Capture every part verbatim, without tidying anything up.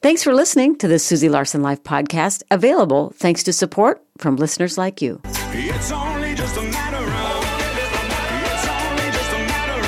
Thanks for listening to the Susie Larson Life podcast, available thanks to support from listeners like you. It's only just a matter of, it's only just a matter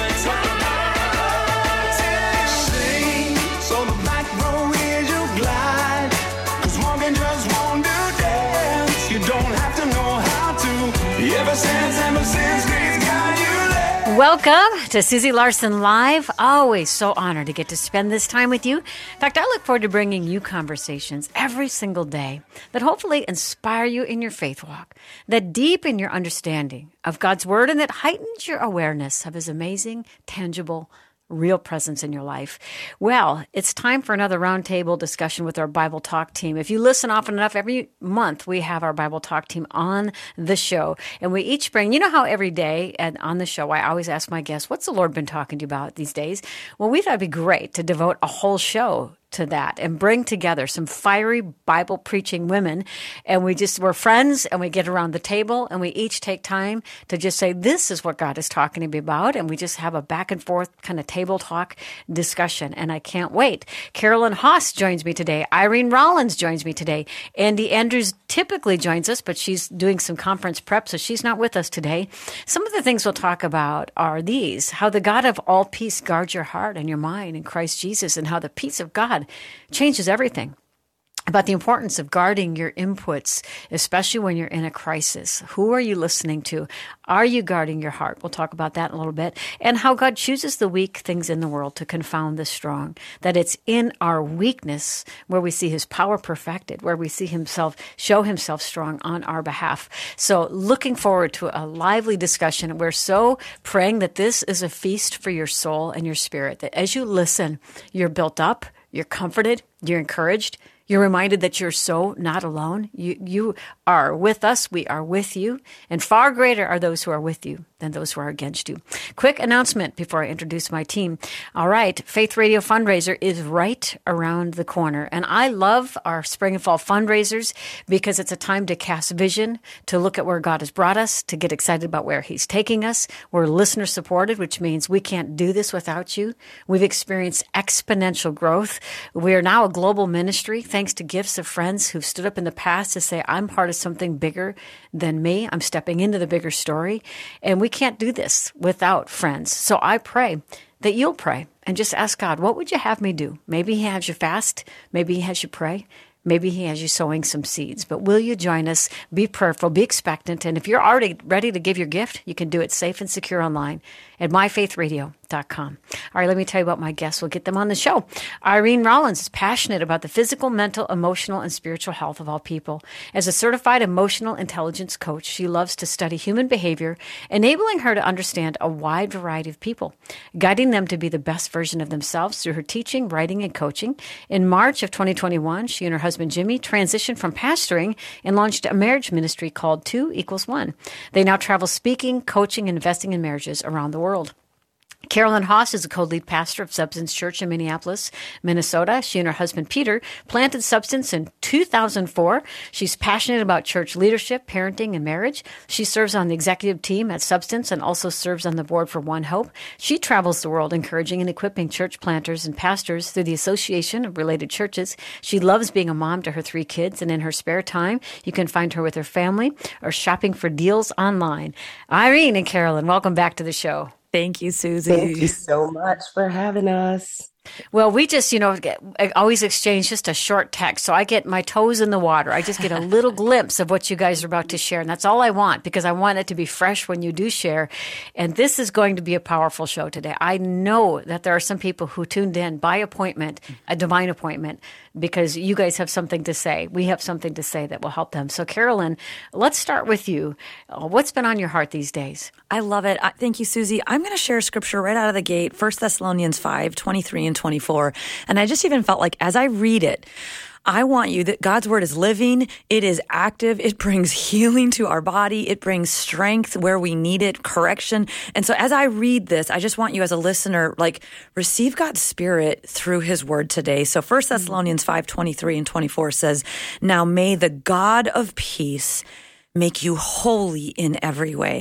of, sing, so the back row is your glide, 'cause walking just won't do dance, you don't have to know how to, ever since, ever since God's got you there. Welcome to Susie Larson Live. Always so honored to get to spend this time with you. In fact, I look forward to bringing you conversations every single day that hopefully inspire you in your faith walk, that deepen your understanding of God's Word, and that heightens your awareness of His amazing, tangible, real presence in your life. Well, it's time for another roundtable discussion with our Bible Talk team. If you listen often enough, every month we have our Bible Talk team on the show, and we each bring, you know how every day and on the show I always ask my guests, what's the Lord been talking to you about these days? Well, we thought it'd be great to devote a whole show to that and bring together some fiery Bible preaching women. And we just, we're friends, and we get around the table and we each take time to just say, this is what God is talking to me about. And we just have a back and forth kind of table talk discussion. And I can't wait. Carolyn Haas joins me today. Irene Rollins joins me today. Andy Andrews typically joins us, but she's doing some conference prep, so she's not with us today. Some of the things we'll talk about are these: how the God of all peace guards your heart and your mind in Christ Jesus, and how the peace of God changes everything. About the importance of guarding your inputs, especially when you're in a crisis. Who are you listening to? Are you guarding your heart? We'll talk about that in a little bit. And how God chooses the weak things in the world to confound the strong. That it's in our weakness where we see His power perfected, where we see Himself show Himself strong on our behalf. So looking forward to a lively discussion. We're so praying that this is a feast for your soul and your spirit, that as you listen, you're built up, you're comforted, you're encouraged. You're reminded that you're so not alone. You you are with us. We are with you. And far greater are those who are with you than those who are against you. Quick announcement before I introduce my team. All right, Faith Radio fundraiser is right around the corner. And I love our spring and fall fundraisers because it's a time to cast vision, to look at where God has brought us, to get excited about where He's taking us. We're listener supported, which means we can't do this without you. We've experienced exponential growth. We are now a global ministry, thanks to gifts of friends who've stood up in the past to say, I'm part of something bigger than me. I'm stepping into the bigger story. And we can't do this without friends. So I pray that you'll pray and just ask God, what would you have me do? Maybe He has you fast. Maybe He has you pray. Maybe He has you sowing some seeds. But will you join us? Be prayerful, be expectant. And if you're already ready to give your gift, you can do it safe and secure online at my faith radio dot com. All right, let me tell you about my guests. We'll get them on the show. Irene Rollins is passionate about the physical, mental, emotional, and spiritual health of all people. As a certified emotional intelligence coach, she loves to study human behavior, enabling her to understand a wide variety of people, guiding them to be the best version of themselves through her teaching, writing, and coaching. In March of twenty twenty-one, she and her husband Jimmy transitioned from pastoring and launched a marriage ministry called Two Equals One. They now travel speaking, coaching, and investing in marriages around the world. Carolyn Haas is a co-lead pastor of Substance Church in Minneapolis, Minnesota. She and her husband, Peter, planted Substance in two thousand four. She's passionate about church leadership, parenting, and marriage. She serves on the executive team at Substance and also serves on the board for One Hope. She travels the world encouraging and equipping church planters and pastors through the Association of Related Churches. She loves being a mom to her three kids, and in her spare time, you can find her with her family or shopping for deals online. Irene and Carolyn, welcome back to the show. Thank you, Susie. Thank you so much for having us. Well, we just, you know, get, always exchange just a short text. So I get my toes in the water. I just get a little glimpse of what you guys are about to share. And that's all I want, because I want it to be fresh when you do share. And this is going to be a powerful show today. I know that there are some people who tuned in by appointment, a divine appointment, because you guys have something to say. We have something to say that will help them. So, Carolyn, let's start with you. What's been on your heart these days? I love it. I, thank you, Susie. I'm going to share scripture right out of the gate, First Thessalonians five, twenty-three and twenty-four. And I just even felt like as I read it, I want you that God's word is living. It is active. It brings healing to our body. It brings strength where we need it, correction. And so as I read this, I just want you as a listener, like, receive God's spirit through his word today. So First Thessalonians five, twenty-three and twenty-four says, "Now may the God of peace make you holy in every way,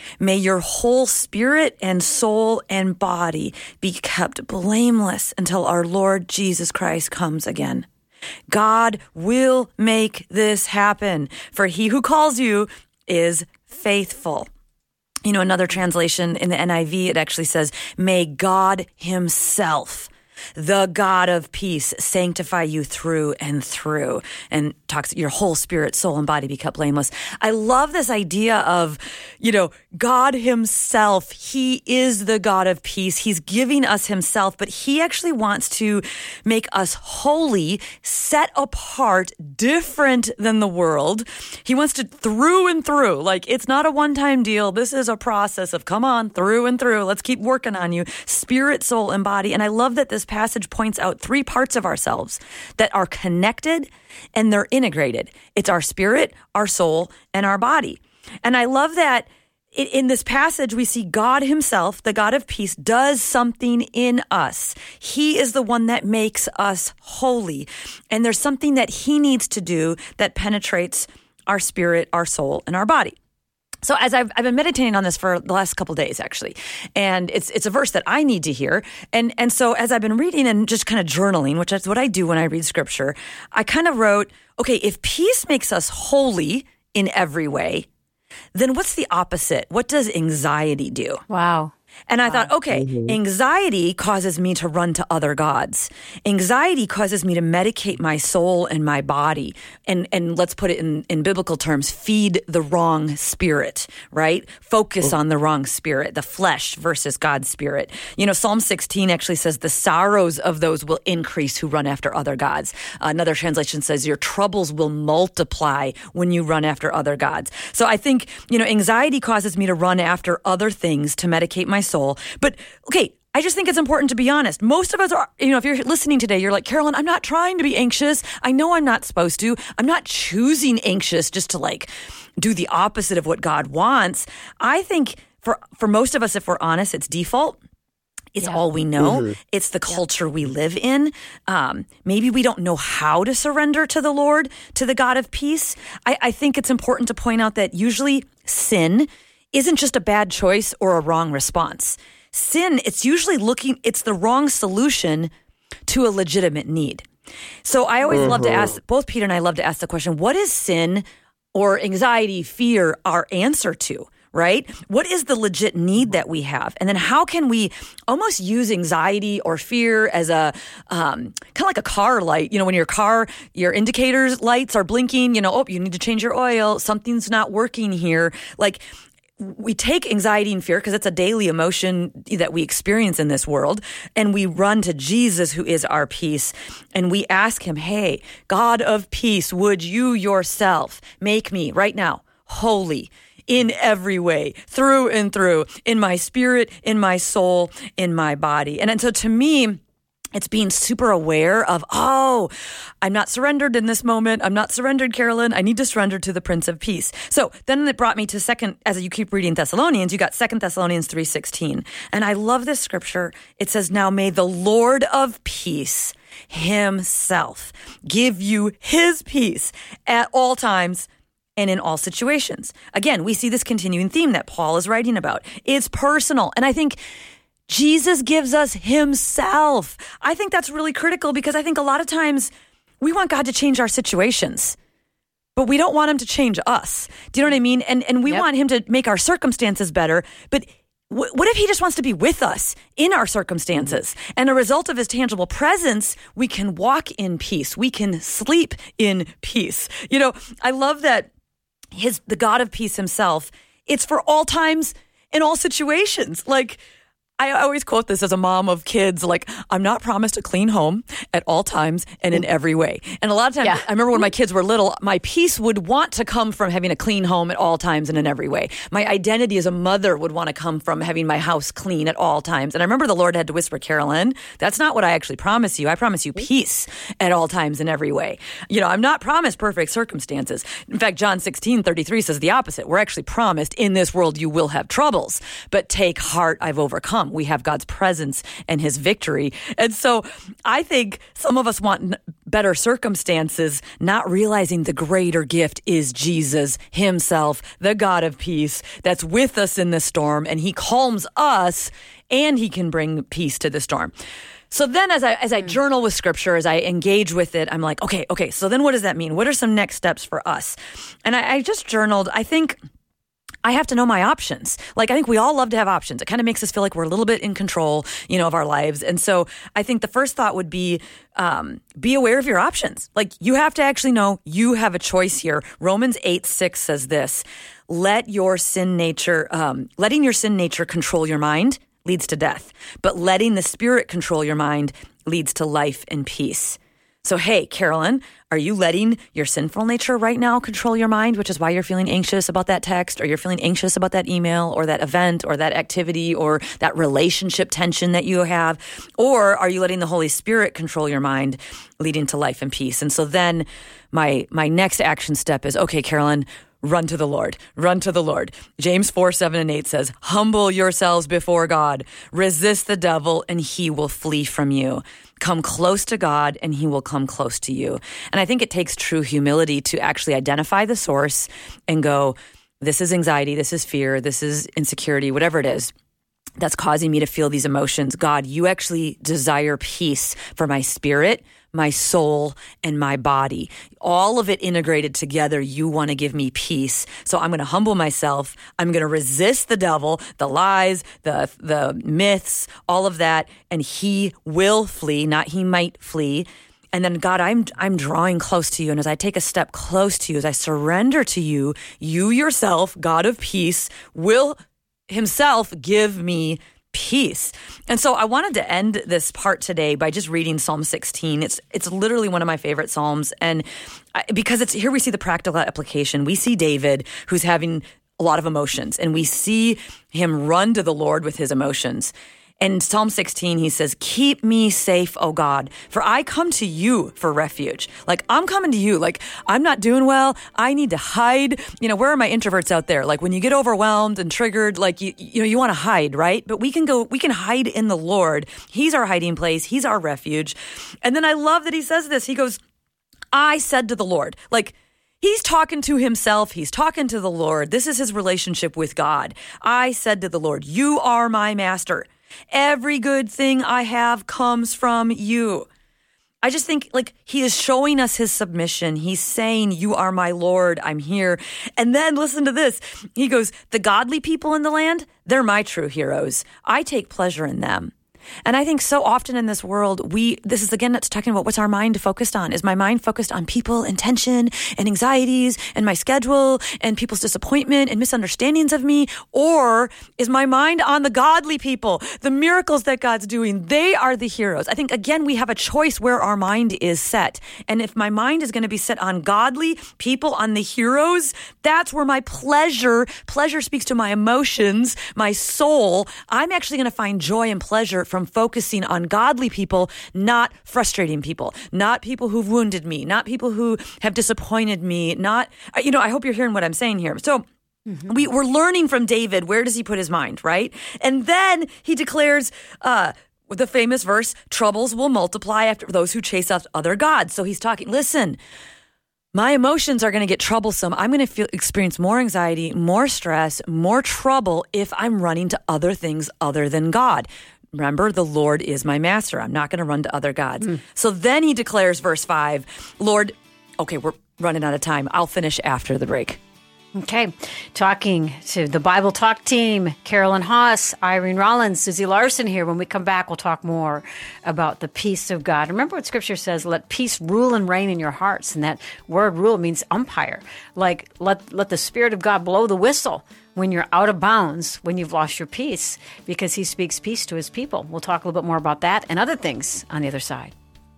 May your whole spirit and soul and body be kept blameless until our Lord Jesus Christ comes again. God will make this happen, for he who calls you is faithful. You know, another translation in the N I V, it actually says, may God himself, the God of peace, sanctify you through and through, and talks your whole spirit, soul, and body be kept blameless. I love this idea of, you know, God himself. He is the God of peace. He's giving us himself, but he actually wants to make us holy, set apart, different than the world. He wants to through and through. Like, it's not a one-time deal. This is a process of, come on, through and through. Let's keep working on you. Spirit, soul, and body. And I love that this passage points out three parts of ourselves that are connected and they're integrated. It's our spirit, our soul, and our body. And I love that in this passage, we see God himself, the God of peace, does something in us. He is the one that makes us holy. And there's something that he needs to do that penetrates our spirit, our soul, and our body. So as I've, I've been meditating on this for the last couple of days, actually, and it's it's a verse that I need to hear. And and so as I've been reading and just kind of journaling, which is what I do when I read scripture, I kind of wrote, okay, if peace makes us holy in every way, then what's the opposite? What does anxiety do? Wow. And I thought, okay, mm-hmm. anxiety causes me to run to other gods. Anxiety causes me to medicate my soul and my body. And and let's put it in, in biblical terms, feed the wrong spirit, right? Focus oh. on the wrong spirit, the flesh versus God's spirit. You know, Psalm sixteen actually says the sorrows of those will increase who run after other gods. Uh, another translation says your troubles will multiply when you run after other gods. So I think, you know, anxiety causes me to run after other things to medicate my soul. But okay, I just think it's important to be honest. Most of us are, you know, if you're listening today, you're like, Carolyn, I'm not trying to be anxious. I know I'm not supposed to. I'm not choosing anxious just to like do the opposite of what God wants. I think for, for most of us, if we're honest, it's default. It's yeah. all we know. Mm-hmm. It's the culture yeah. we live in. Um, maybe we don't know how to surrender to the Lord, to the God of peace. I, I think it's important to point out that usually sin isn't just a bad choice or a wrong response. Sin, it's usually looking, it's the wrong solution to a legitimate need. So I always mm-hmm. love to ask, both Peter and I love to ask the question, what is sin or anxiety, fear, our answer to, right? What is the legit need that we have? And then how can we almost use anxiety or fear as a, um, kind of like a car light, you know, when your car, your indicators lights are blinking, you know, oh, you need to change your oil, something's not working here. Like, we take anxiety and fear because it's a daily emotion that we experience in this world, and we run to Jesus, who is our peace, and we ask him, hey, God of peace, would you yourself make me right now holy in every way, through and through, in my spirit, in my soul, in my body. And, and so to me, it's being super aware of, oh, I'm not surrendered in this moment. I'm not surrendered, Carolyn. I need to surrender to the Prince of Peace. So then it brought me to second, as you keep reading Thessalonians, you got Second Thessalonians three sixteen. And I love this scripture. It says, now may the Lord of peace himself give you his peace at all times and in all situations. Again, we see this continuing theme that Paul is writing about. It's personal. And I think Jesus gives us himself. I think that's really critical because I think a lot of times we want God to change our situations, but we don't want him to change us. Do you know what I mean? And and we yep. want him to make our circumstances better, but w- what if he just wants to be with us in our circumstances? And a result of his tangible presence, we can walk in peace. We can sleep in peace. You know, I love that his the God of peace himself, it's for all times in all situations. Like, I always quote this as a mom of kids, like, I'm not promised a clean home at all times and in every way. And a lot of times, yeah. I remember when my kids were little, my peace would want to come from having a clean home at all times and in every way. My identity as a mother would want to come from having my house clean at all times. And I remember the Lord had to whisper, Carolyn, that's not what I actually promise you. I promise you peace at all times in every way. You know, I'm not promised perfect circumstances. In fact, John sixteen thirty-three says the opposite. We're actually promised in this world you will have troubles, but take heart, I've overcome. We have God's presence and his victory. And so I think some of us want better circumstances, not realizing the greater gift is Jesus himself, the God of peace that's with us in the storm, and he calms us and he can bring peace to the storm. So then as I as I journal with scripture, as I engage with it, I'm like, okay, okay, so then what does that mean? What are some next steps for us? And I, I just journaled, I think I have to know my options. Like, I think we all love to have options. It kind of makes us feel like we're a little bit in control, you know, of our lives. And so I think the first thought would be, um, be aware of your options. Like, you have to actually know you have a choice here. Romans eight six says this, let your sin nature, um, letting your sin nature control your mind leads to death, but letting the Spirit control your mind leads to life and peace. So, hey, Carolyn, are you letting your sinful nature right now control your mind, which is why you're feeling anxious about that text, or you're feeling anxious about that email or that event or that activity or that relationship tension that you have? Or are you letting the Holy Spirit control your mind, leading to life and peace? And so then my my next action step is, okay, Carolyn, run to the Lord. Run to the Lord. James four, seven, and eight says, humble yourselves before God. Resist the devil, and he will flee from you. Come close to God, and he will come close to you. And I think it takes true humility to actually identify the source and go, this is anxiety, this is fear, this is insecurity, whatever it is that's causing me to feel these emotions. God, you actually desire peace for my spirit, my soul, and my body. All of it integrated together, you want to give me peace. So I'm going to humble myself. I'm going to resist the devil, the lies, the the myths, all of that, and he will flee, not he might flee. And then, God, I'm I'm drawing close to you. And as I take a step close to you, as I surrender to you, you yourself, God of peace, will himself give me peace. And so I wanted to end this part today by just reading Psalm sixteen. It's it's literally one of my favorite Psalms. And I, because it's here we see the practical application. We see David, who's having a lot of emotions, and we see him run to the Lord with his emotions. In Psalm sixteen, he says, keep me safe, O God, for I come to you for refuge. Like, I'm coming to you. Like, I'm not doing well. I need to hide. You know, where are my introverts out there? Like, when you get overwhelmed and triggered, like, you, you know, you want to hide, right? But we can go, we can hide in the Lord. He's our hiding place. He's our refuge. And then I love that he says this. He goes, I said to the Lord, like, he's talking to himself. He's talking to the Lord. This is his relationship with God. I said to the Lord, you are my master. Every good thing I have comes from you. I just think, like, he is showing us his submission. He's saying, you are my Lord, I'm here. And then listen to this. He goes, the godly people in the land, they're my true heroes. I take pleasure in them. And I think so often in this world, we, this is again, it's talking about what's our mind focused on. Is my mind focused on people and tension and anxieties and my schedule and people's disappointment and misunderstandings of me? Or is my mind on the godly people, the miracles that God's doing? They are the heroes. I think, again, we have a choice where our mind is set. And if my mind is going to be set on godly people, on the heroes, that's where my pleasure, pleasure speaks to my emotions, my soul. I'm actually going to find joy and pleasure from focusing on godly people, not frustrating people, not people who've wounded me, not people who have disappointed me, not, you know, I hope you're hearing what I'm saying here. So mm-hmm. we, we're learning from David, where does he put his mind, right? And then he declares, uh, the famous verse, troubles will multiply after those who chase after other gods. So he's talking, listen, my emotions are going to get troublesome. I'm going to feel experience more anxiety, more stress, more trouble if I'm running to other things other than God. Remember, the Lord is my master. I'm not going to run to other gods. Mm. So then he declares, verse five, Lord, okay, we're running out of time. I'll finish after the break. Okay. Talking to the Bible Talk team, Carolyn Haas, Irene Rollins, Susie Larson here. When we come back, we'll talk more about the peace of God. Remember what Scripture says, let peace rule and reign in your hearts. And that word rule means umpire. Like, let, let the Spirit of God blow the whistle when you're out of bounds, when you've lost your peace, because he speaks peace to his people. We'll talk a little bit more about that and other things on the other side.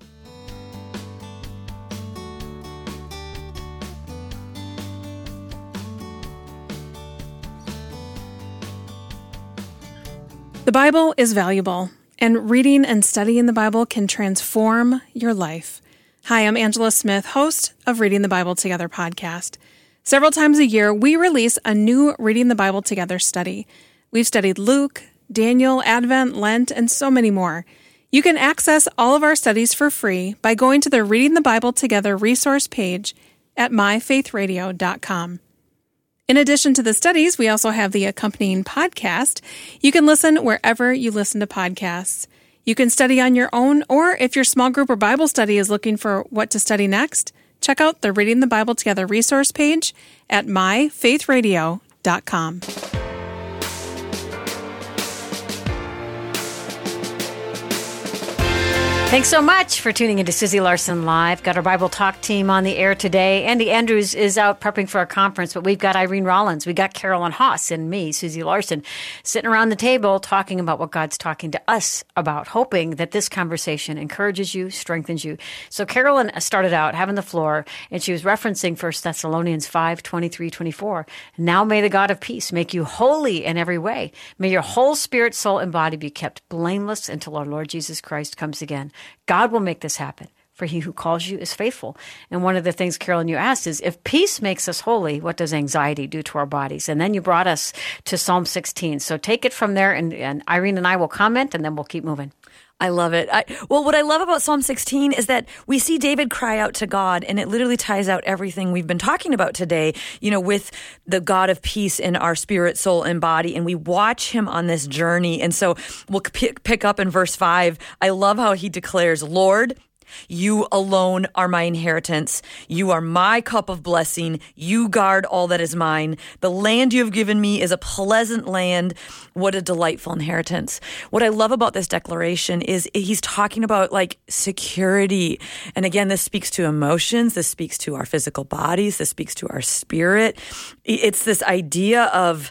The Bible is valuable, and reading and studying the Bible can transform your life. Hi, I'm Angela Smith, host of Reading the Bible Together podcast. Several times a year, we release a new Reading the Bible Together study. We've studied Luke, Daniel, Advent, Lent, and so many more. You can access all of our studies for free by going to the Reading the Bible Together resource page at my faith radio dot com. In addition to the studies, we also have the accompanying podcast. You can listen wherever you listen to podcasts. You can study on your own, or if your small group or Bible study is looking for what to study next, check out the Reading the Bible Together resource page at my faith radio dot com. Thanks so much for tuning into Susie Larson Live. Got our Bible Talk team on the air today. Andy Andrews is out prepping for our conference, but we've got Irene Rollins, we got Carolyn Haas, and me, Susie Larson, sitting around the table talking about what God's talking to us about, hoping that this conversation encourages you, strengthens you. So Carolyn started out having the floor, and she was referencing First Thessalonians five, twenty-three, twenty-four. Now may the God of peace make you holy in every way. May your whole spirit, soul, and body be kept blameless until our Lord Jesus Christ comes again. God will make this happen, for he who calls you is faithful. And one of the things, Carolyn, you asked is, if peace makes us holy, what does anxiety do to our bodies? And then you brought us to Psalm sixteen. So take it from there, and, and Irene and I will comment, and then we'll keep moving. I love it. I, well, what I love about Psalm sixteen is that we see David cry out to God, and it literally ties out everything we've been talking about today, you know, with the God of peace in our spirit, soul, and body. And we watch him on this journey. And so we'll pick, pick up in verse five. I love how he declares, Lord, you alone are my inheritance. You are my cup of blessing. You guard all that is mine. The land you have given me is a pleasant land. What a delightful inheritance. What I love about this declaration is he's talking about like security. And again, this speaks to emotions. This speaks to our physical bodies. This speaks to our spirit. It's this idea of,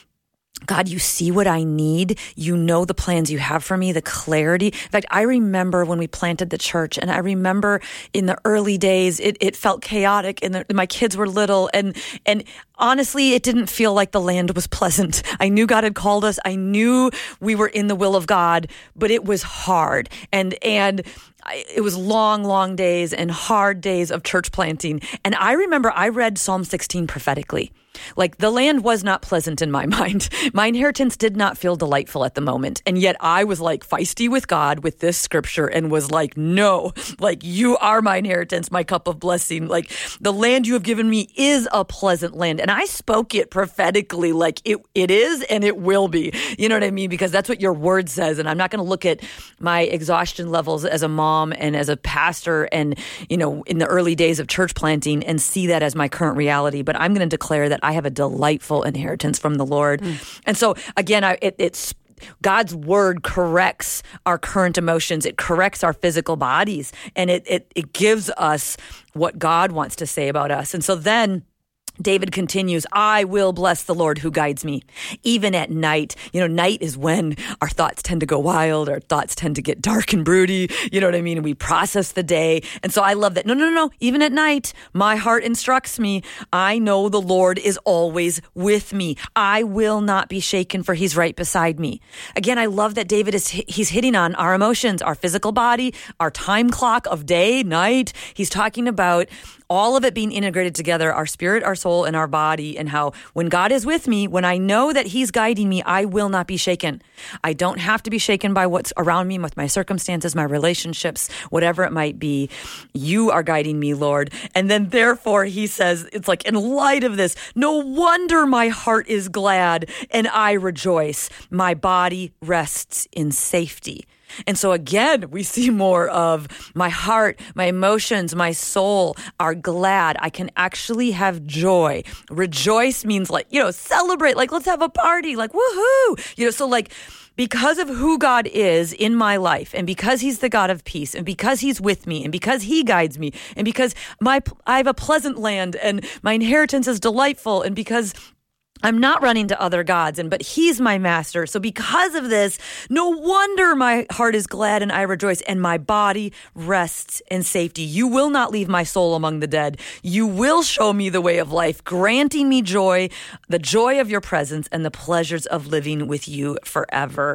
God, you see what I need. You know the plans you have for me, the clarity. In fact, I remember when we planted the church, and I remember in the early days, it, it felt chaotic, and the, my kids were little, and and honestly, it didn't feel like the land was pleasant. I knew God had called us. I knew we were in the will of God, but it was hard, and and. It was long, long days and hard days of church planting. And I remember I read Psalm sixteen prophetically. Like, the land was not pleasant in my mind. My inheritance did not feel delightful at the moment. And yet I was like feisty with God with this scripture and was like, no, like, you are my inheritance, my cup of blessing. Like, the land you have given me is a pleasant land. And I spoke it prophetically, like it it is and it will be. You know what I mean? Because that's what your word says. And I'm not going to look at my exhaustion levels as a mom and as a pastor and, you know, in the early days of church planting and see that as my current reality. But I'm going to declare that I have a delightful inheritance from the Lord. Mm. And so again, I, it, it's God's word corrects our current emotions. It corrects our physical bodies, and it, it, it gives us what God wants to say about us. And so then David continues, I will bless the Lord who guides me, even at night. You know, night is when our thoughts tend to go wild. Our thoughts tend to get dark and broody. You know what I mean? And we process the day. And so I love that. No, no, no. Even at night, my heart instructs me. I know the Lord is always with me. I will not be shaken, for he's right beside me. Again, I love that David is, he's hitting on our emotions, our physical body, our time clock of day, night. He's talking about all of it being integrated together, our spirit, our soul, and our body, and how when God is with me, when I know that he's guiding me, I will not be shaken. I don't have to be shaken by what's around me, with my circumstances, my relationships, whatever it might be. You are guiding me, Lord. And then therefore he says, it's like, in light of this, no wonder my heart is glad and I rejoice. My body rests in safety. And so again, we see more of my heart, my emotions, my soul are glad. I can actually have joy. Rejoice means like, you know, celebrate, like let's have a party, like woohoo. You know, so like because of who God is in my life, and because he's the God of peace, and because he's with me, and because he guides me, and because my I have a pleasant land and my inheritance is delightful, and because I'm not running to other gods, and but he's my master. So because of this, no wonder my heart is glad and I rejoice, and my body rests in safety. You will not leave my soul among the dead. You will show me the way of life, granting me joy, the joy of your presence, and the pleasures of living with you forever.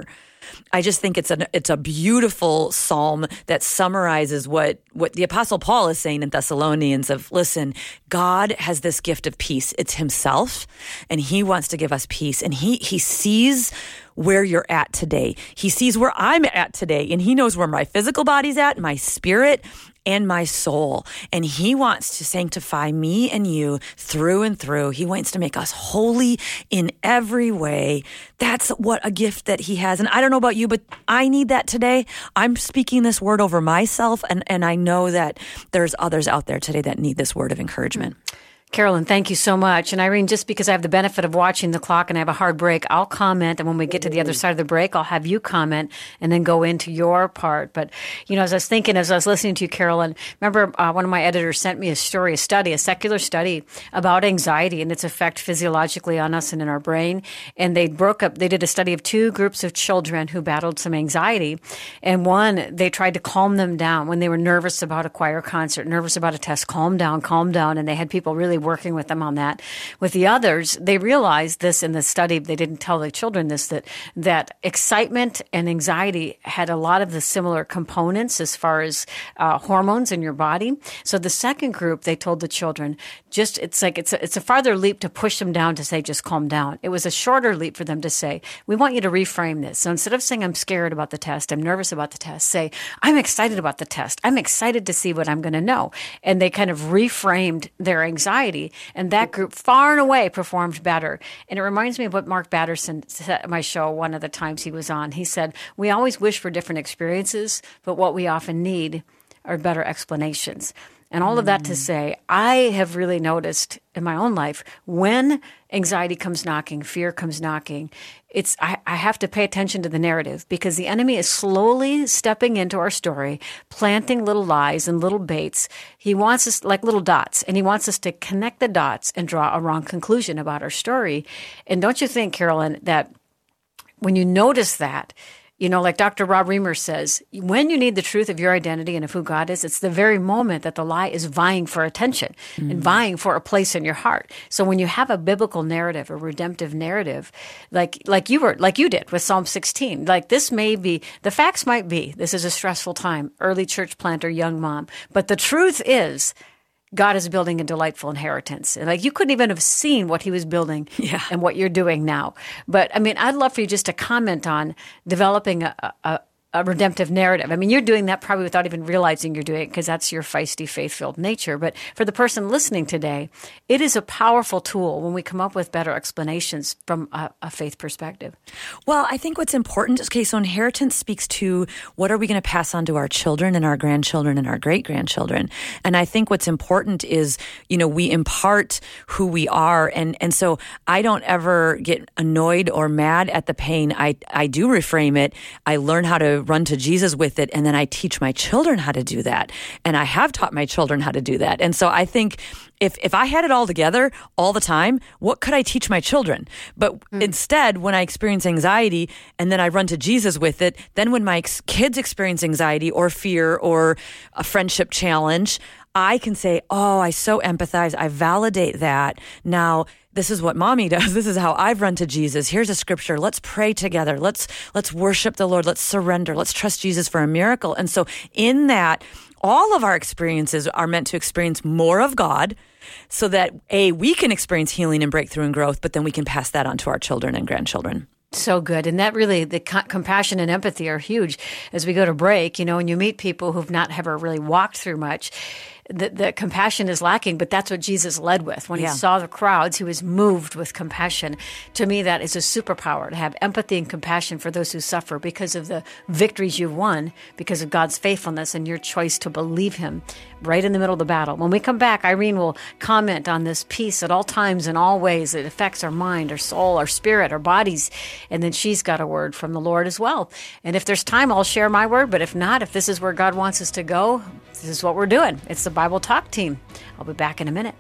I just think it's a it's a beautiful psalm that summarizes what what the Apostle Paul is saying in Thessalonians of, listen, God has this gift of peace. It's himself, and he wants to give us peace. And he he sees where you're at today. He sees where I'm at today, and he knows where my physical body's at, my spirit, and my soul. And he wants to sanctify me and you through and through. He wants to make us holy in every way. That's what a gift that he has. And I don't know about you, but I need that today. I'm speaking this word over myself, and, and I know that there's others out there today that need this word of encouragement. Carolyn, thank you so much. And Irene, just because I have the benefit of watching the clock and I have a hard break, I'll comment. And when we get to the other side of the break, I'll have you comment and then go into your part. But, you know, as I was thinking, as I was listening to you, Carolyn, remember uh, one of my editors sent me a story, a study, a secular study about anxiety and its effect physiologically on us and in our brain. And they broke up, they did a study of two groups of children who battled some anxiety. And one, they tried to calm them down when they were nervous about a choir concert, nervous about a test, calm down, calm down. And they had people really working with them on that. With the others, they realized this in the study, they didn't tell the children this, that that excitement and anxiety had a lot of the similar components as far as uh, hormones in your body. So the second group, they told the children, just it's like it's a, it's a farther leap to push them down to say, just calm down. It was a shorter leap for them to say, we want you to reframe this. So instead of saying, I'm scared about the test, I'm nervous about the test, say, I'm excited about the test. I'm excited to see what I'm going to know. And they kind of reframed their anxiety. And that group far and away performed better. And it reminds me of what Mark Batterson said at my show one of the times he was on. He said, we always wish for different experiences, but what we often need are better explanations. And all of that to say, I have really noticed in my own life when anxiety comes knocking, fear comes knocking, it's I, I have to pay attention to the narrative because the enemy is slowly stepping into our story, planting little lies and little baits. He wants us like little dots, and he wants us to connect the dots and draw a wrong conclusion about our story. And don't you think, Carolyn, that when you notice that, you know, like Doctor Rob Reamer says, when you need the truth of your identity and of who God is, it's the very moment that the lie is vying for attention mm-hmm. and vying for a place in your heart. So when you have a biblical narrative, a redemptive narrative, like like you were, like you did with Psalm sixteen, like this may be, the facts might be, this is a stressful time, early church planter, young mom, but the truth is, God is building a delightful inheritance. And like you couldn't even have seen what he was building yeah. and what you're doing now. But I mean, I'd love for you just to comment on developing a, a, a redemptive narrative. I mean, you're doing that probably without even realizing you're doing it because that's your feisty, faith-filled nature. But for the person listening today, it is a powerful tool when we come up with better explanations from a, a faith perspective. Well, I think what's important is, okay, so inheritance speaks to what are we going to pass on to our children and our grandchildren and our great-grandchildren. And I think what's important is, you know, we impart who we are. And, and so I don't ever get annoyed or mad at the pain. I, I do reframe it. I learn how to run to Jesus with it, and then I teach my children how to do that. And I have taught my children how to do that. And so I think if if I had it all together all the time, what could I teach my children? But mm. instead, when I experience anxiety and then I run to Jesus with it, then when my ex- kids experience anxiety or fear or a friendship challenge, I can say, oh, I so empathize. I validate that. Now, this is what mommy does. This is how I've run to Jesus. Here's a scripture. Let's pray together. Let's let's worship the Lord. Let's surrender. Let's trust Jesus for a miracle. And so in that, all of our experiences are meant to experience more of God so that, A, we can experience healing and breakthrough and growth, but then we can pass that on to our children and grandchildren. So good. And that really, the co- compassion and empathy are huge as we go to break, you know, and you meet people who've not ever really walked through much. The, the compassion is lacking, but that's what Jesus led with. When yeah. he saw the crowds, he was moved with compassion. To me, that is a superpower, to have empathy and compassion for those who suffer because of the victories you've won, because of God's faithfulness and your choice to believe him right in the middle of the battle. When we come back, Irene will comment on this peace at all times and all ways. It affects our mind, our soul, our spirit, our bodies. And then she's got a word from the Lord as well. And if there's time, I'll share my word. But if not, if this is where God wants us to go, this is what we're doing. It's the Bible Talk team. I'll be back in a minute.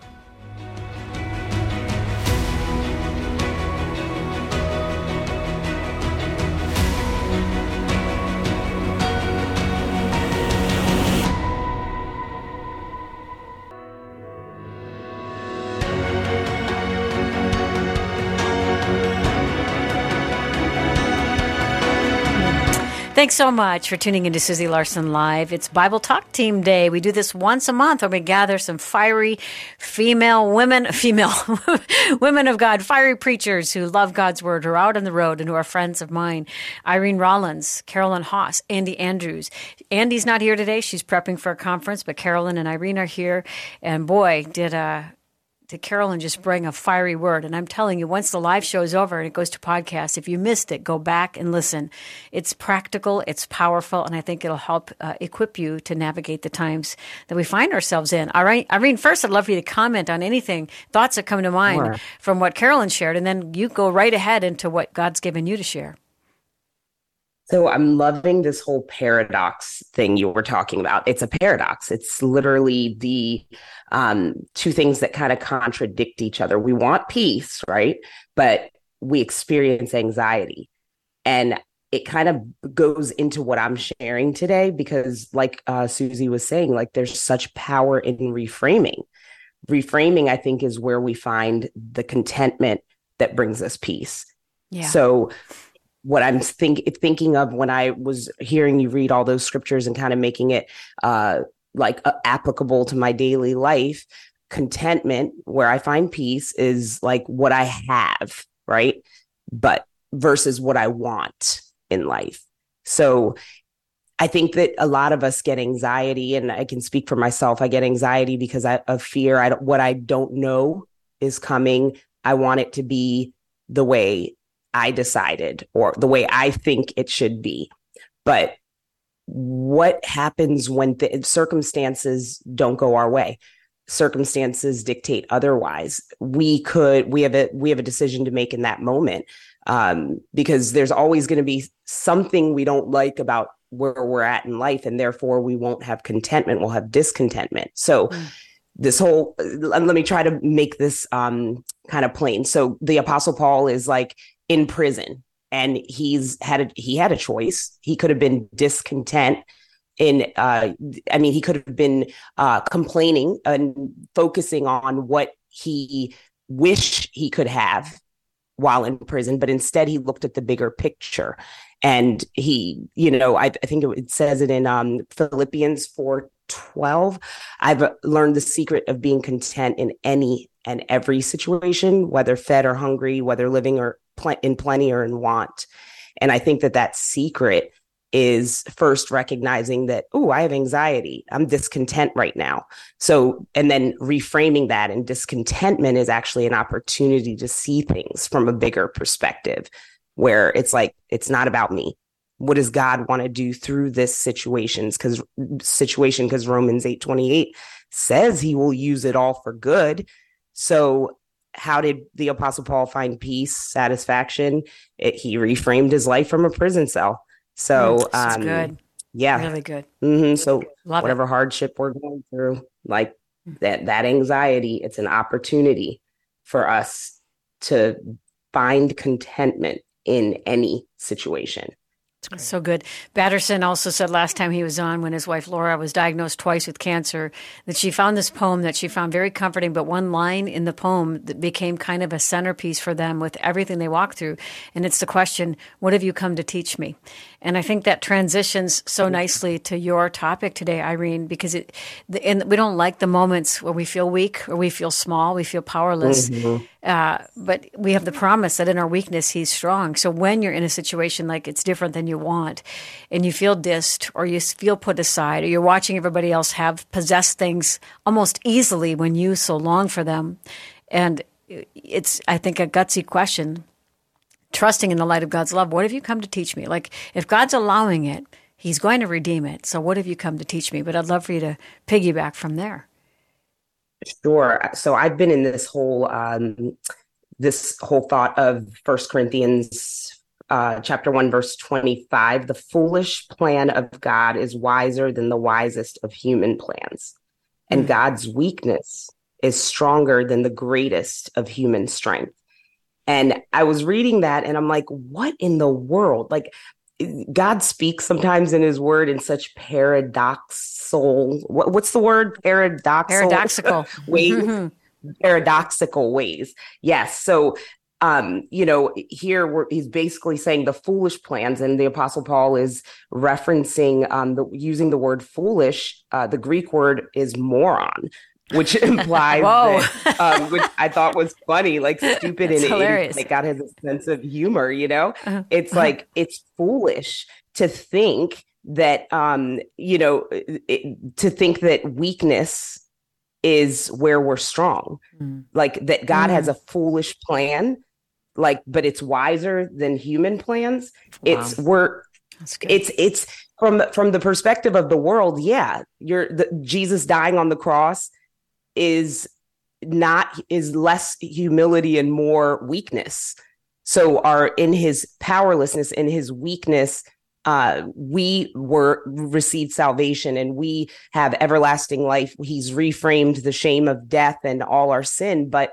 Thanks so much for tuning into Susie Larson Live. It's Bible Talk Team Day. We do this once a month where we gather some fiery female women, female women of God, fiery preachers who love God's word, who are out on the road and who are friends of mine. Irene Rollins, Carolyn Haas, Andy Andrews. Andy's not here today. She's prepping for a conference, but Carolyn and Irene are here. And boy, did uh, did Carolyn just bring a fiery word. And I'm telling you, once the live show is over and it goes to podcast, if you missed it, go back and listen. It's practical, it's powerful, and I think it'll help uh, equip you to navigate the times that we find ourselves in. All right, Irene, first I'd love for you to comment on anything, thoughts that come to mind Sure. from what Carolyn shared, and then you go right ahead into what God's given you to share. So I'm loving this whole paradox thing you were talking about. It's a paradox. It's literally the um, two things that kind of contradict each other. We want peace, right? But we experience anxiety. And it kind of goes into what I'm sharing today because like uh, Susie was saying, like there's such power in reframing. Reframing, I think, is where we find the contentment that brings us peace. Yeah. So what I'm think, thinking of when I was hearing you read all those scriptures and kind of making it uh, like uh, applicable to my daily life, contentment, where I find peace, is like what I have, right? But versus what I want in life. So I think that a lot of us get anxiety, and I can speak for myself. I get anxiety because I, of fear. I don't, what I don't know is coming. I want it to be the way I decided or the way I think it should be. But what happens when the circumstances don't go our way? Circumstances dictate otherwise. We could, we have a, we have a decision to make in that moment, um, because there's always going to be something we don't like about where we're at in life. And therefore we won't have contentment. We'll have discontentment. So mm. this whole, let me try to make this um, kind of plain. So the Apostle Paul is like in prison, and he's had a, he had a choice. He could have been discontent in, uh, I mean, he could have been uh, complaining and focusing on what he wished he could have while in prison, but instead he looked at the bigger picture. And he, you know, I, I think it says it in um, Philippians four twelve. I've learned the secret of being content in any and every situation, whether fed or hungry, whether living or pl- in plenty or in want. And I think that that secret is first recognizing that, oh, I have anxiety. I'm discontent right now. So, and then reframing that, and discontentment is actually an opportunity to see things from a bigger perspective, where it's like, it's not about me. What does God want to do through this situations? Because situation, because Romans eight twenty-eight says he will use it all for good. So how did the Apostle Paul find peace, satisfaction? It, he reframed his life from a prison cell. So, mm, um, good. Yeah, really good. Mm-hmm. So Love whatever it. hardship we're going through, like that, that anxiety, it's an opportunity for us to find contentment in any situation. So good. Batterson also said last time he was on, when his wife Laura was diagnosed twice with cancer, that she found this poem that she found very comforting, but one line in the poem that became kind of a centerpiece for them with everything they walked through. And it's the question, what have you come to teach me? And I think that transitions so nicely to your topic today, Irene, because it, the, and we don't like the moments where we feel weak or we feel small, we feel powerless. Mm-hmm. Uh, but we have the promise that in our weakness, he's strong. So when you're in a situation like it's different than you want, and you feel dissed or you feel put aside, or you're watching everybody else have possessed things almost easily when you so long for them. And it's, I think, a gutsy question, trusting in the light of God's love. What have you come to teach me? Like, if God's allowing it, he's going to redeem it. So what have you come to teach me? But I'd love for you to piggyback from there. Sure. So I've been in this whole um, this whole thought of First Corinthians uh, chapter one, verse twenty-five. The foolish plan of God is wiser than the wisest of human plans, and mm-hmm. God's weakness is stronger than the greatest of human strength. And I was reading that, and I'm like, what in the world? Like, God speaks sometimes in his word in such paradoxical, what, what's the word? Paradoxical, paradoxical ways, mm-hmm. paradoxical ways. Yes. So um, you know, here we're, he's basically saying the foolish plans, and the Apostle Paul is referencing um, the using the word foolish. Uh, the Greek word is moron, which implies that, um, which I thought was funny, like stupid and hilarious. Like God has a sense of humor, you know. Uh-huh. It's uh-huh. like it's foolish to think that, um, you know, it, to think that weakness is where we're strong, mm. like that God mm. has a foolish plan, like, but it's wiser than human plans. Wow. It's we're, it's, it's from, from the perspective of the world. Yeah. You're the Jesus dying on the cross is not, is less humility and more weakness. So our, in his powerlessness, in his weakness, Uh, we were received salvation and we have everlasting life. He's reframed the shame of death and all our sin. But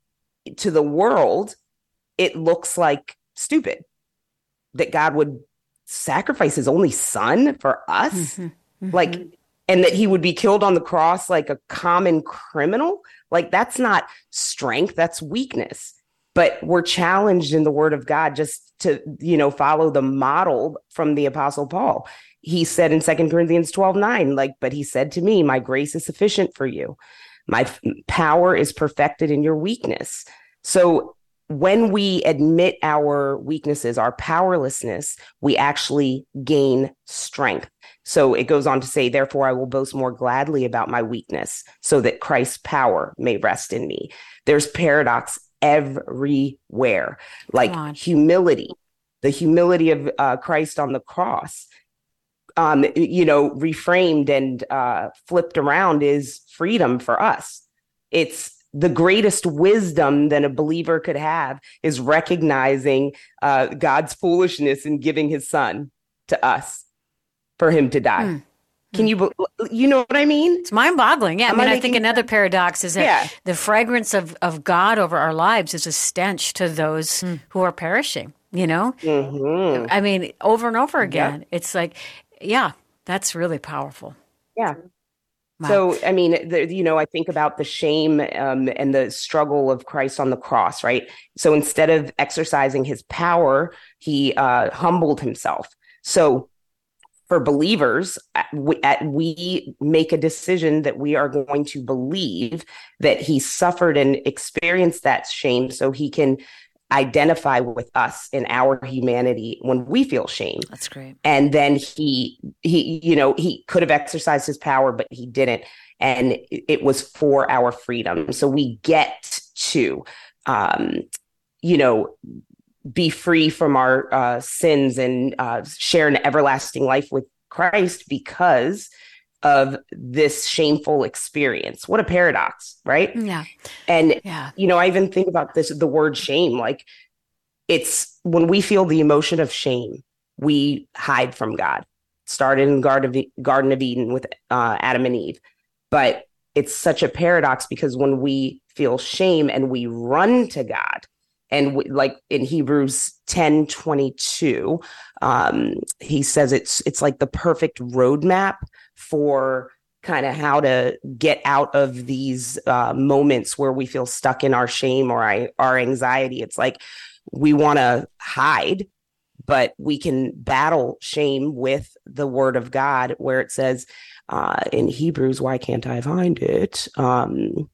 to the world, it looks like stupid that God would sacrifice his only son for us. Mm-hmm. Mm-hmm. Like, and that he would be killed on the cross like a common criminal. Like, that's not strength, that's weakness. But we're challenged in the word of God just to, you know, follow the model from the Apostle Paul. He said in Second Corinthians twelve nine, like, but he said to me, my grace is sufficient for you. My f- power is perfected in your weakness. So when we admit our weaknesses, our powerlessness, we actually gain strength. So it goes on to say, therefore, I will boast more gladly about my weakness so that Christ's power may rest in me. There's paradox everywhere, like humility, the humility of uh, Christ on the cross, um, you know, reframed and uh, flipped around is freedom for us. It's the greatest wisdom that a believer could have is recognizing uh, God's foolishness in giving his son to us for him to die. Mm. Can you, you know what I mean? It's mind-boggling. Yeah, I mean, I, I think another sense? paradox is that yeah. the fragrance of, of God over our lives is a stench to those mm. who are perishing, you know? Mm-hmm. I mean, over and over again. Yep. It's like, yeah, that's really powerful. Yeah. Wow. So, I mean, the, you know, I think about the shame um, and the struggle of Christ on the cross, right? So instead of exercising his power, he uh, humbled himself. So for believers, we, we make a decision that we are going to believe that he suffered and experienced that shame so he can identify with us in our humanity when we feel shame. That's great. And then he, he, you know, he could have exercised his power, but he didn't. And it was for our freedom. So we get to, um, you know, be free from our uh, sins and uh, share an everlasting life with Christ because of this shameful experience. What a paradox, right? Yeah. And, yeah. you know, I even think about this, the word shame, like it's when we feel the emotion of shame, we hide from God. Started in the Garden of, Garden of Eden with uh, Adam and Eve. But it's such a paradox because when we feel shame and we run to God, and we, like in Hebrews ten twenty-two, um, he says it's it's like the perfect roadmap for kind of how to get out of these uh, moments where we feel stuck in our shame or our, our anxiety. It's like we want to hide, but we can battle shame with the word of God, where it says uh, in Hebrews, why can't I find it? Um,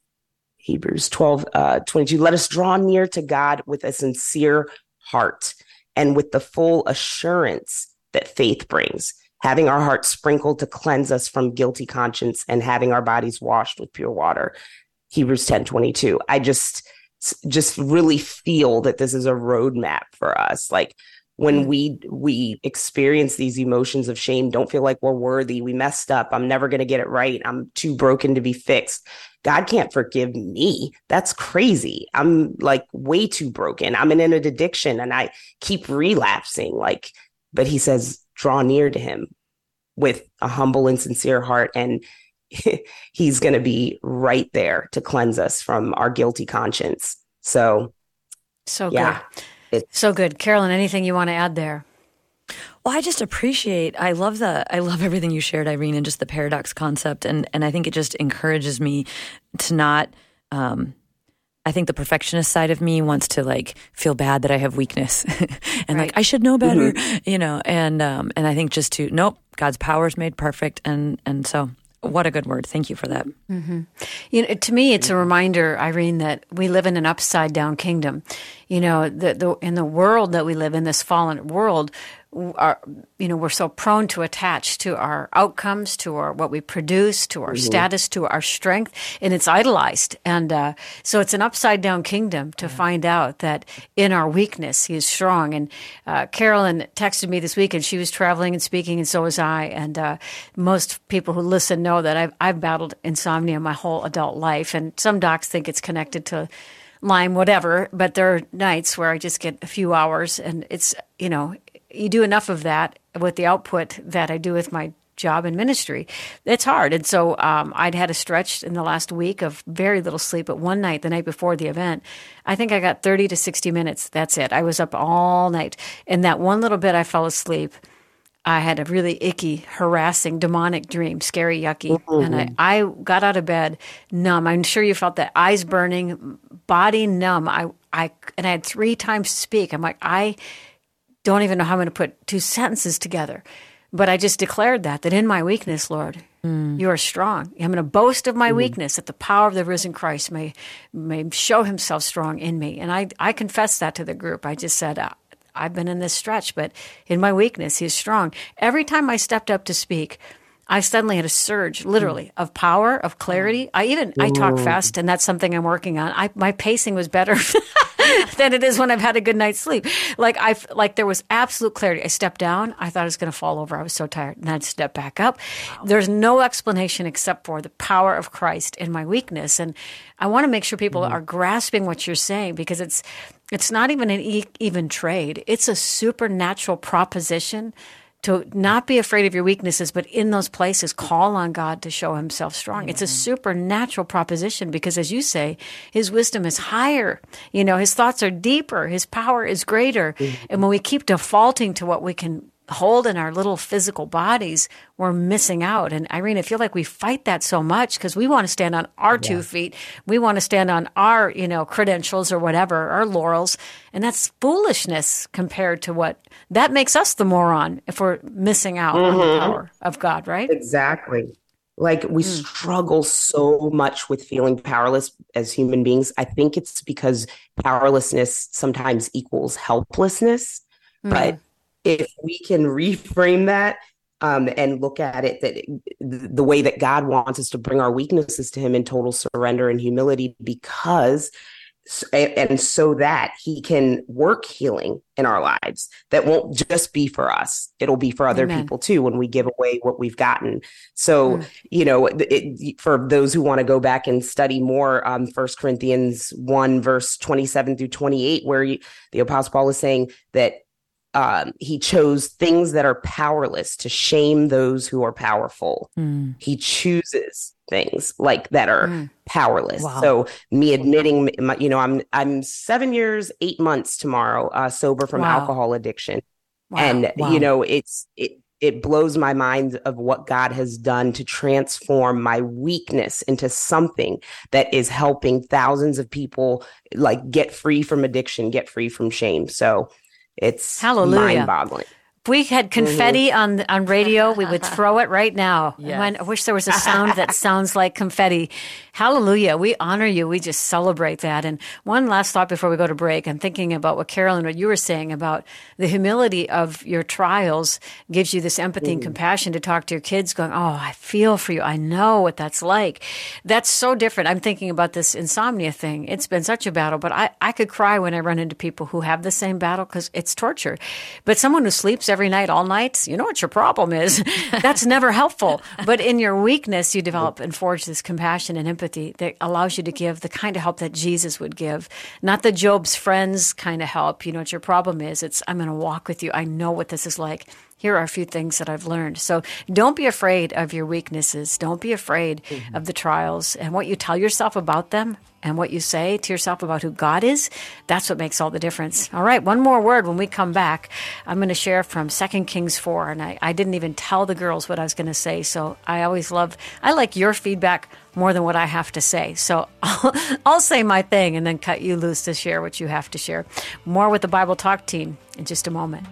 Hebrews twelve, uh, twenty-two, let us draw near to God with a sincere heart and with the full assurance that faith brings, having our hearts sprinkled to cleanse us from guilty conscience and having our bodies washed with pure water. Hebrews ten twenty-two. I just, just really feel that this is a roadmap for us. Like when we, we experience these emotions of shame, don't feel like we're worthy. We messed up. I'm never going to get it right. I'm too broken to be fixed. God can't forgive me. That's crazy. I'm like way too broken. I'm in an addiction and I keep relapsing. Like, but he says, draw near to him with a humble and sincere heart. And he's going to be right there to cleanse us from our guilty conscience. So, so yeah, good. It's so good. Carolyn, anything you want to add there? Well, I just appreciate, I love the, I love everything you shared, Irene, and just the paradox concept. And, and I think it just encourages me to not, um, I think the perfectionist side of me wants to like feel bad that I have weakness and Right. like I should know better, mm-hmm. you know, and um, and I think just to, nope, God's power is made perfect. And, and so what a good word. Thank you for that. Mm-hmm. You know, to me, it's a reminder, Irene, that we live in an upside down kingdom. You know, the, the, in the world that we live in, this fallen world, our, you know, we're so prone to attach to our outcomes, to our what we produce, to our mm-hmm. status, to our strength, and it's idolized. And uh, so it's an upside down kingdom to yeah. find out that in our weakness, He is strong. And uh, Carolyn texted me this week, and she was traveling and speaking, and so was I. And uh, most people who listen know that I've I've battled insomnia my whole adult life, and some docs think it's connected to Lyme, whatever. But there are nights where I just get a few hours, and it's, you know, you do enough of that with the output that I do with my job in ministry. It's hard. And so um, I'd had a stretch in the last week of very little sleep. But one night, the night before the event, I think I got thirty to sixty minutes. That's it. I was up all night. And that one little bit I fell asleep, I had a really icky, harassing, demonic dream, scary, yucky. Mm-hmm. And I, I got out of bed numb. I'm sure you felt that, eyes burning, body numb. I, I, and I had three times to speak. I'm like, I don't even know how I'm going to put two sentences together. But I just declared that, that in my weakness, Lord, mm. you are strong. I'm going to boast of my mm. weakness, that the power of the risen Christ may may show Himself strong in me. And I, I confessed that to the group. I just said, uh, I've been in this stretch, but in my weakness, He's strong. Every time I stepped up to speak, I suddenly had a surge, literally, of power, of clarity. I even, I talk fast, and that's something I'm working on. I, my pacing was better than it is when I've had a good night's sleep. Like I, like there was absolute clarity. I stepped down. I thought I was going to fall over. I was so tired. And I'd step back up. Wow. There's no explanation except for the power of Christ in my weakness. And I want to make sure people mm-hmm. are grasping what you're saying, because it's, it's not even an e- even trade. It's a supernatural proposition to not be afraid of your weaknesses, but in those places, call on God to show Himself strong. Amen. It's a supernatural proposition because, as you say, His wisdom is higher. You know, His thoughts are deeper. His power is greater. Mm-hmm. And when we keep defaulting to what we can hold in our little physical bodies, we're missing out. And Irene, I feel like we fight that so much because we want to stand on our yeah. two feet. We want to stand on our, you know, credentials or whatever, our laurels. And that's foolishness compared to what, that makes us the moron if we're missing out mm-hmm. on the power of God, right? Exactly. Like we mm. struggle so much with feeling powerless as human beings. I think it's because powerlessness sometimes equals helplessness. Mm. But if we can reframe that um, and look at it that it, the way that God wants us to bring our weaknesses to Him in total surrender and humility, because and so that He can work healing in our lives that won't just be for us. It'll be for other Amen. People too when we give away what we've gotten. So, mm. you know, it, for those who want to go back and study more, um, First Corinthians one, verse twenty-seven through twenty-eight, where you, the Apostle Paul is saying that Um, he chose things that are powerless to shame those who are powerful. Mm. He chooses things like that are mm. powerless. Wow. So me admitting, my, you know, I'm I'm seven years, eight months tomorrow, uh, sober from wow. alcohol addiction, wow. and wow. you know, it's it it blows my mind of what God has done to transform my weakness into something that is helping thousands of people like get free from addiction, get free from shame. So. It's Hallelujah. mind-boggling. If we had confetti mm-hmm. on on radio, we would throw it right now. Yes. When, I wish there was a sound that sounds like confetti. Hallelujah. We honor you. We just celebrate that. And one last thought before we go to break. I'm thinking about what Carolyn, what you were saying about the humility of your trials gives you this empathy mm. and compassion to talk to your kids going, oh, I feel for you. I know what that's like. That's so different. I'm thinking about this insomnia thing. It's been such a battle, but I, I could cry when I run into people who have the same battle because it's torture. But someone who sleeps every night, all night, you know what your problem is. That's never helpful. But in your weakness, you develop and forge this compassion and empathy that allows you to give the kind of help that Jesus would give, not the Job's friends kind of help. You know what your problem is. It's, I'm going to walk with you. I know what this is like. Here are a few things that I've learned. So don't be afraid of your weaknesses. Don't be afraid mm-hmm. of the trials. And what you tell yourself about them and what you say to yourself about who God is, that's what makes all the difference. All right, one more word when we come back. I'm going to share from Second Kings four. And I, I didn't even tell the girls what I was going to say. So I always love, I like your feedback more than what I have to say. So I'll, I'll say my thing and then cut you loose to share what you have to share. More with the Bible Talk team in just a moment.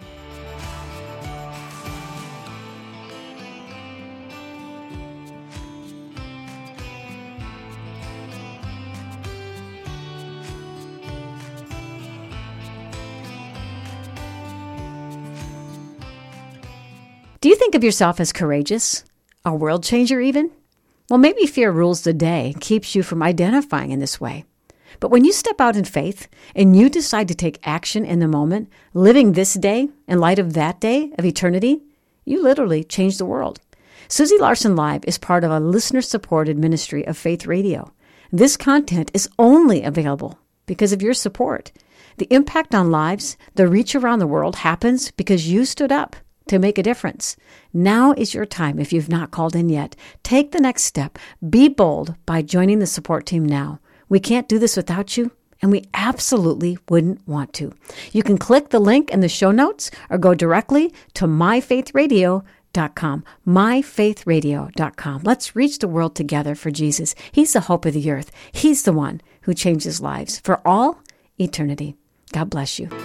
Do you think of yourself as courageous? A world changer even? Well, maybe fear rules the day and keeps you from identifying in this way. But when you step out in faith and you decide to take action in the moment, living this day in light of that day of eternity, you literally change the world. Susie Larson Live is part of a listener-supported ministry of Faith Radio. This content is only available because of your support. The impact on lives, the reach around the world happens because you stood up to make a difference. Now is your time if you've not called in yet. Take the next step. Be bold by joining the support team now. We can't do this without you, and we absolutely wouldn't want to. You can click the link in the show notes or go directly to my faith radio dot com. my faith radio dot com. Let's reach the world together for Jesus. He's the hope of the earth. He's the one who changes lives for all eternity. God bless you.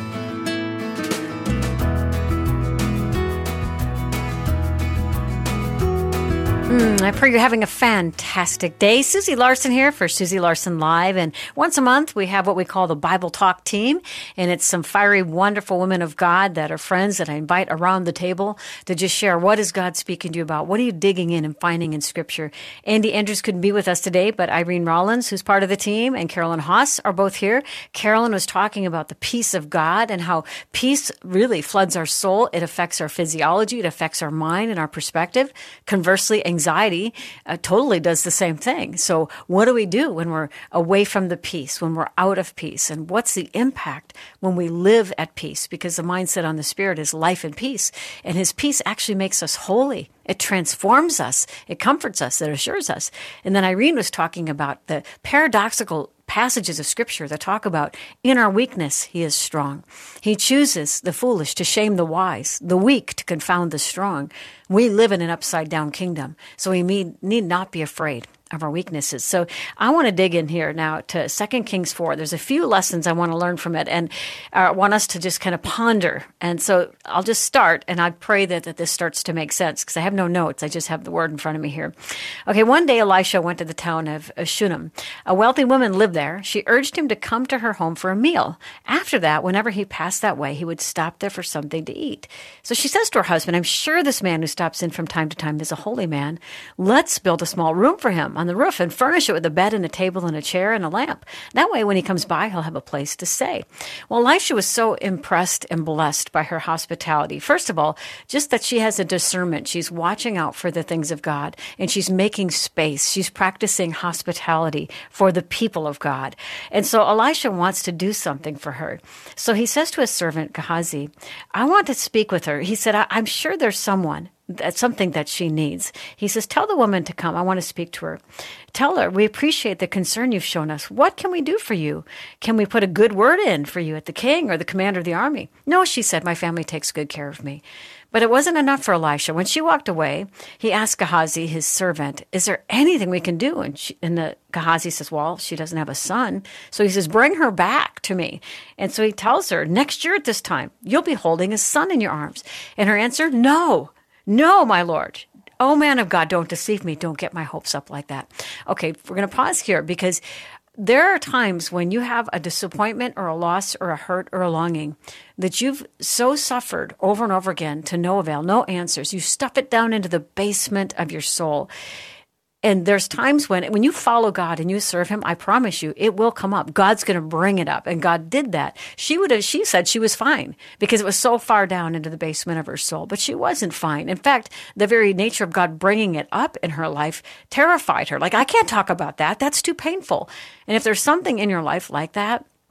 Mm, I pray you're having a fantastic day. Susie Larson here for Susie Larson Live. And once a month, we have what we call the Bible Talk team. And it's some fiery, wonderful women of God that are friends that I invite around the table to just share what is God speaking to you about? What are you digging in and finding in Scripture? Andy Andrews couldn't be with us today, but Irene Rollins, who's part of the team, and Carolyn Haas are both here. Carolyn was talking about the peace of God and how peace really floods our soul. It affects our physiology. It affects our mind and our perspective. Conversely, anxiety Anxiety uh, totally does the same thing. So what do we do when we're away from the peace, when we're out of peace? And what's the impact when we live at peace? Because the mindset on the Spirit is life and peace. And His peace actually makes us holy. It transforms us. It comforts us. It assures us. And then Irene was talking about the paradoxical passages of Scripture that talk about in our weakness, He is strong. He chooses the foolish to shame the wise, the weak to confound the strong. We live in an upside-down kingdom, so we need, need not be afraid of our weaknesses. So I want to dig in here now to Second Kings four. There's a few lessons I want to learn from it and I uh, want us to just kind of ponder. And so I'll just start, and I pray that, that this starts to make sense because I have no notes. I just have the word in front of me here. Okay, one day Elisha went to the town of, of Shunem. A wealthy woman lived there. She urged him to come to her home for a meal. After that, whenever he passed that way, he would stop there for something to eat. So she says to her husband, I'm sure this man who stops in from time to time is a holy man. Let's build a small room for him on the roof and furnish it with a bed and a table and a chair and a lamp. That way, when he comes by, he'll have a place to stay. Well, Elisha was so impressed and blessed by her hospitality. First of all, just that she has a discernment. She's watching out for the things of God, and she's making space. She's practicing hospitality for the people of God. And so Elisha wants to do something for her. So he says to his servant, Gehazi, I want to speak with her. He said, I- I'm sure there's someone. That's something that she needs. He says, tell the woman to come. I want to speak to her. Tell her, we appreciate the concern you've shown us. What can we do for you? Can we put a good word in for you at the king or the commander of the army? No, she said, my family takes good care of me. But it wasn't enough for Elisha. When she walked away, he asked Gehazi, his servant, is there anything we can do? And, she, and the, Gehazi says, well, she doesn't have a son. So he says, bring her back to me. And so he tells her, next year at this time, you'll be holding a son in your arms. And her answer, no. No, my Lord. Oh, man of God, don't deceive me. Don't get my hopes up like that. Okay, we're going to pause here because there are times when you have a disappointment or a loss or a hurt or a longing that you've so suffered over and over again to no avail, no answers. You stuff it down into the basement of your soul. And there's times when, when you follow God and you serve Him, I promise you, it will come up. God's going to bring it up. And God did that. She would have, she said she was fine because it was so far down into the basement of her soul, but she wasn't fine. In fact, the very nature of God bringing it up in her life terrified her. Like, I can't talk about that. That's too painful. And if there's something in your life like that,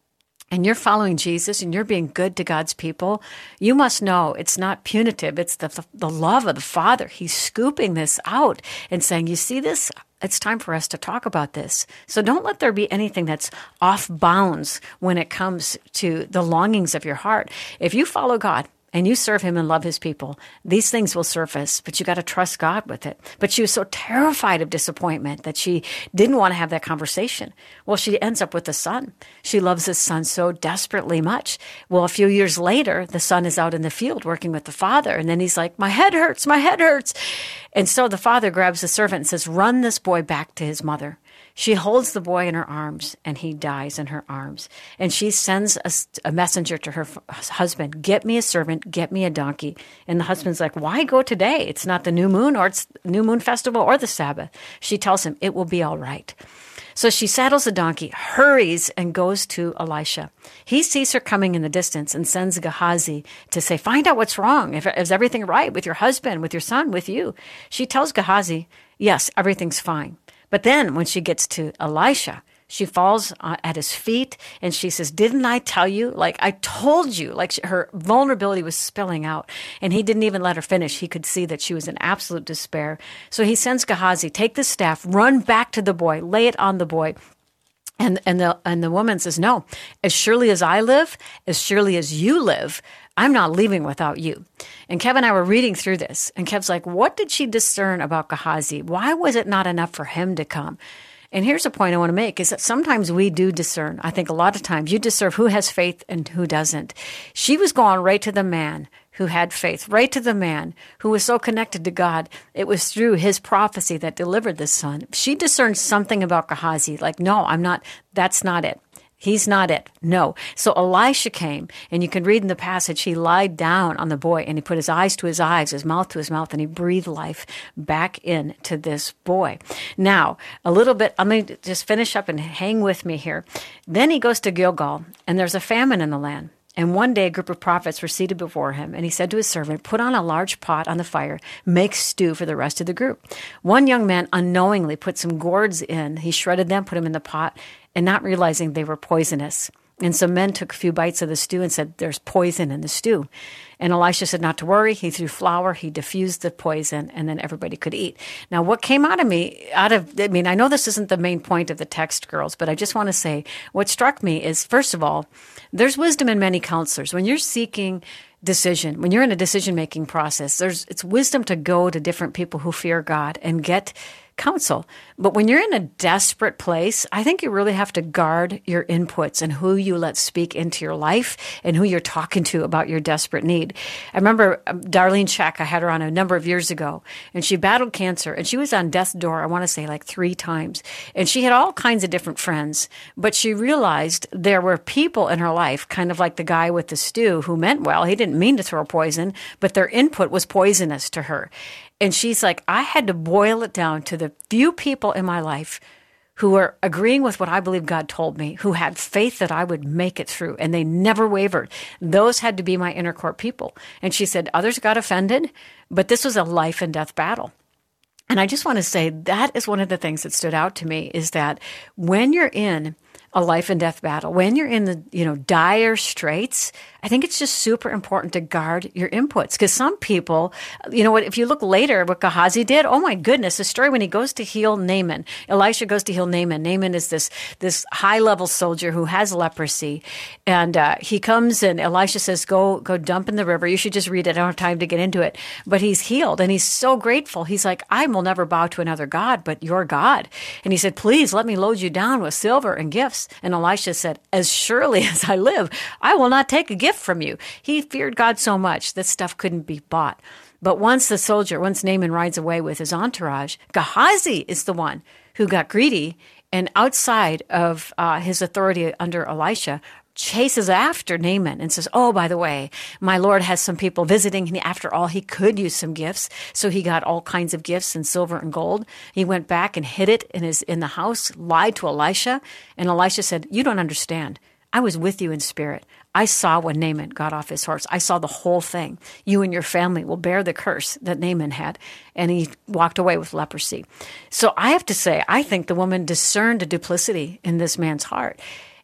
and you're following Jesus and you're being good to God's people, you must know it's not punitive. It's the, the love of the Father. He's scooping this out and saying, you see this? It's time for us to talk about this. So don't let there be anything that's off bounds when it comes to the longings of your heart. If you follow God, and you serve him and love his people, these things will surface, but you got to trust God with it. But she was so terrified of disappointment that she didn't want to have that conversation. Well, she ends up with the son. She loves his son so desperately much. Well, a few years later, the son is out in the field working with the father. And then he's like, my head hurts, my head hurts. And so the father grabs the servant and says, run this boy back to his mother. She holds the boy in her arms, and he dies in her arms. And she sends a, a messenger to her f- husband, get me a servant, get me a donkey. And the husband's like, why go today? It's not the new moon, or it's new moon festival, or the Sabbath. She tells him, it will be all right. So she saddles a donkey, hurries, and goes to Elisha. He sees her coming in the distance and sends Gehazi to say, find out what's wrong. If, is everything right with your husband, with your son, with you? She tells Gehazi, yes, everything's fine. But then when she gets to Elisha, she falls uh, at his feet and she says, didn't I tell you? Like, I told you. Like, she, her vulnerability was spilling out. And he didn't even let her finish. He could see that she was in absolute despair. So he sends Gehazi, take the staff, run back to the boy, lay it on the boy. And, and, the, and the woman says, no, as surely as I live, as surely as you live, I'm not leaving without you. And Kev and I were reading through this, and Kev's like, what did she discern about Gehazi? Why was it not enough for him to come? And here's a point I want to make, is that sometimes we do discern. I think a lot of times you discern who has faith and who doesn't. She was going right to the man who had faith, right to the man who was so connected to God. It was through his prophecy that delivered the son. She discerned something about Gehazi, like, no, I'm not, that's not it. He's not it. No. So Elisha came, and you can read in the passage, he lied down on the boy, and he put his eyes to his eyes, his mouth to his mouth, and he breathed life back into this boy. Now, a little bit, I'm going to just finish up and hang with me here. Then he goes to Gilgal, and there's a famine in the land. And one day a group of prophets were seated before him, and he said to his servant, put on a large pot on the fire, make stew for the rest of the group. One young man unknowingly put some gourds in. He shredded them, put them in the pot, and not realizing they were poisonous. And some men took a few bites of the stew and said, there's poison in the stew. And Elisha said not to worry. He threw flour, he diffused the poison, and then everybody could eat. Now, what came out of me, out of, I mean, I know this isn't the main point of the text, girls, but I just want to say what struck me is, first of all, there's wisdom in many counselors. When you're seeking decision, when you're in a decision-making process, there's it's wisdom to go to different people who fear God and get counsel. But when you're in a desperate place, I think you really have to guard your inputs and who you let speak into your life and who you're talking to about your desperate need. I remember Darlene Scheck, I had her on a number of years ago, and she battled cancer, and she was on death's door, I want to say like three times. And she had all kinds of different friends, but she realized there were people in her life, kind of like the guy with the stew, who meant well. He didn't mean to throw poison, but their input was poisonous to her. And she's like, I had to boil it down to the few people in my life who were agreeing with what I believe God told me, who had faith that I would make it through, and they never wavered. Those had to be my inner court people. And she said, others got offended, but this was a life and death battle. And I just want to say that is one of the things that stood out to me, is that when you're in a life and death battle, when you're in the, you know, dire straits, I think it's just super important to guard your inputs. Because some people, you know what, if you look later what Gehazi did, oh my goodness, the story when he goes to heal Naaman, Elisha goes to heal Naaman. Naaman is this this high-level soldier who has leprosy. And uh, he comes and Elisha says, go, go dump in the river. You should just read it. I don't have time to get into it. But he's healed, and he's so grateful. He's like, I will never bow to another God but your God. And he said, please let me load you down with silver and gifts. And Elisha said, as surely as I live, I will not take a gift from you. He feared God so much that stuff couldn't be bought. But once the soldier, once Naaman rides away with his entourage, Gehazi is the one who got greedy, and outside of uh, his authority under Elisha, chases after Naaman and says, oh, by the way, my Lord has some people visiting. And after all, he could use some gifts. So he got all kinds of gifts in silver and gold. He went back and hid it in his in the house, lied to Elisha. And Elisha said, you don't understand. I was with you in spirit. I saw when Naaman got off his horse. I saw the whole thing. You and your family will bear the curse that Naaman had. And he walked away with leprosy. So I have to say, I think the woman discerned a duplicity in this man's heart.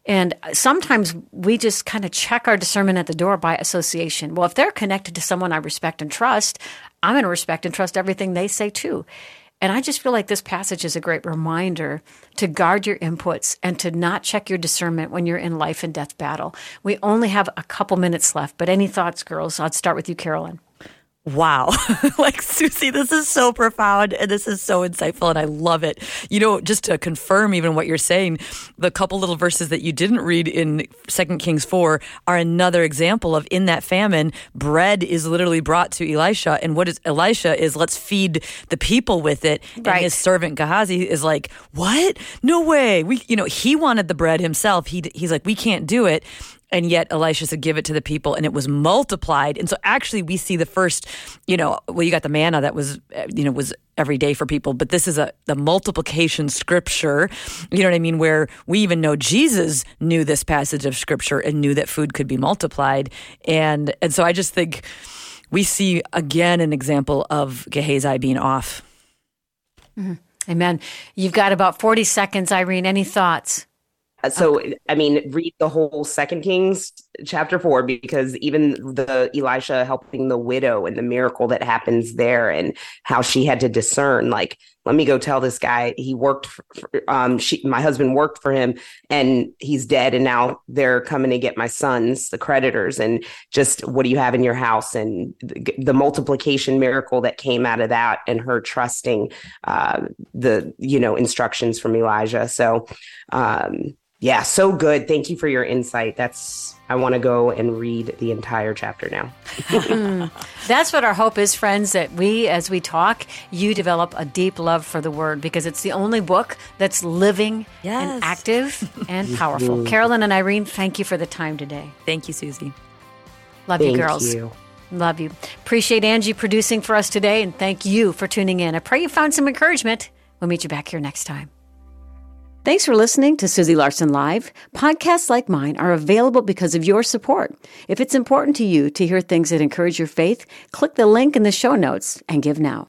And sometimes we just kind of check our discernment at the door by association. Well, if they're connected to someone I respect and trust, I'm going to respect and trust everything they say too. And I just feel like this passage is a great reminder to guard your inputs and to not check your discernment when you're in life and death battle. We only have a couple minutes left, but any thoughts, girls? I'll start with you, Carolyn. Wow. Like, Susie, this is so profound and this is so insightful and I love it. You know, just to confirm even what you're saying, the couple little verses that you didn't read in Second Kings four are another example of in that famine, bread is literally brought to Elisha. And what is Elisha is let's feed the people with it. And Right. his servant Gehazi is like, what? No way. We, you know, he wanted the bread himself. He, he's like, we can't do it. And yet Elisha said, give it to the people, and it was multiplied. And so actually we see the first, you know, well, you got the manna that was, you know, was every day for people, but this is a the multiplication scripture, you know what I mean, where we even know Jesus knew this passage of scripture and knew that food could be multiplied. And and so I just think we see again an example of Gehazi being off. Mm-hmm. Amen. You've got about forty seconds, Irene. Any thoughts? So, I mean, read the whole Second Kings chapter four, because even the Elisha helping the widow and the miracle that happens there and how she had to discern, like, let me go tell this guy he worked for, um, she, my husband worked for him and he's dead. And now they're coming to get my sons, the creditors, and just, what do you have in your house? And the, the multiplication miracle that came out of that and her trusting uh, the, you know, instructions from Elijah. So, um, yeah, so good. Thank you for your insight. That's, I want to go and read the entire chapter now. That's what our hope is, friends, that we, as we talk, you develop a deep love for the Word, because it's the only book that's living Yes. and active and powerful. Carolyn and Irene, thank you for the time today. Thank you, Susie. Love Thank you, girls. you. Love you. Appreciate Angie producing for us today, and thank you for tuning in. I pray you found some encouragement. We'll meet you back here next time. Thanks for listening to Susie Larson Live. Podcasts like mine are available because of your support. If it's important to you to hear things that encourage your faith, click the link in the show notes and give now.